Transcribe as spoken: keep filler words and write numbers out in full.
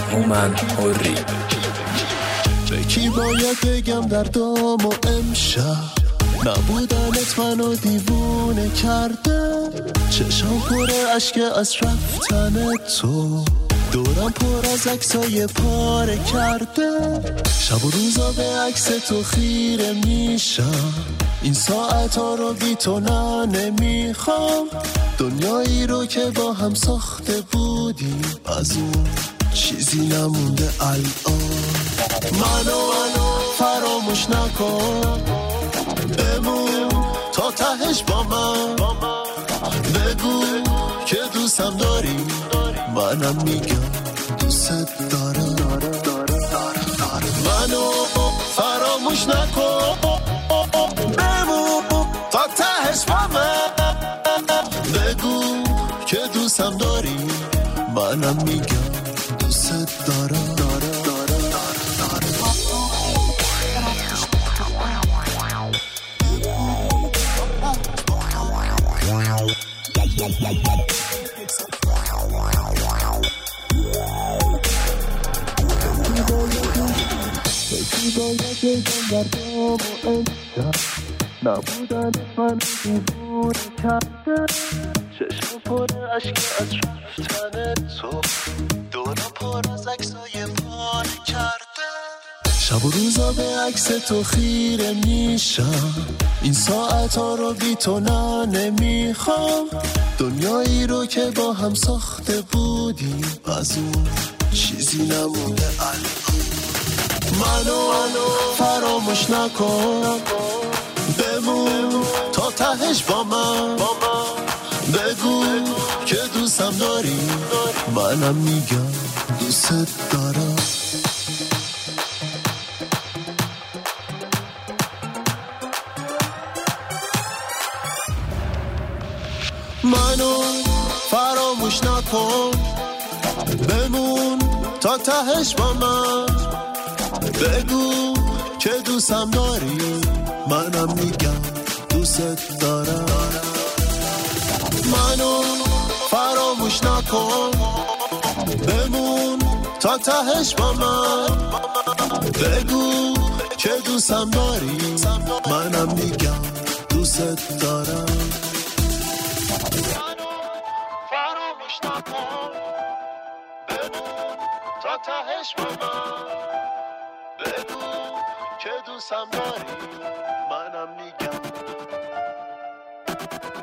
هومن حری. به کی باید بگم دردام و امشب نبودنت منو دیوونه کرده، چشام پر اشک از رفتن تو، دورم پر از عکسای پاره کرده، شب و روزا به عکس تو خیره میشم، این ساعت ها رو بی تو نه نمیخوام، دنیایی رو که با هم ساخته بودیم از اون چیزی نمونده الان. منو منو فراموش نکن، بمون تا تهش با من، بگو که دوستم داری، منم میگم دوست دارم. منو فراموش نکن، بمون تا تهش با من، بگو که دوستم داری، منم میگم دوست دارم. نبودن من دیوونه کرده، چشم پر اشک از رفتن تو، دورم پر از عکسای پاره کرده، شب و روزا به عکس تو خیره میشم، این ساعت ها رو بی تو نه نمیخوام، دنیایی رو که با هم ساخته بودیم از اون چیزی نمونده الان. منو فراموش نکن، بمون تا تهش با من، بگو که دوستم داری، منم میگم دوست دارم. منو فراموش نکن، بمون تا تهش با من، بگو که دوستم داری، منم میگم دوست دارم. منو فراموش نکن، بمون تا تهش با من، بگو که دوستم داری، منم میگم دوست دارم. منو فراموش نکن، بمون تا تهش با من، بگو که دوستم داری، منم میگم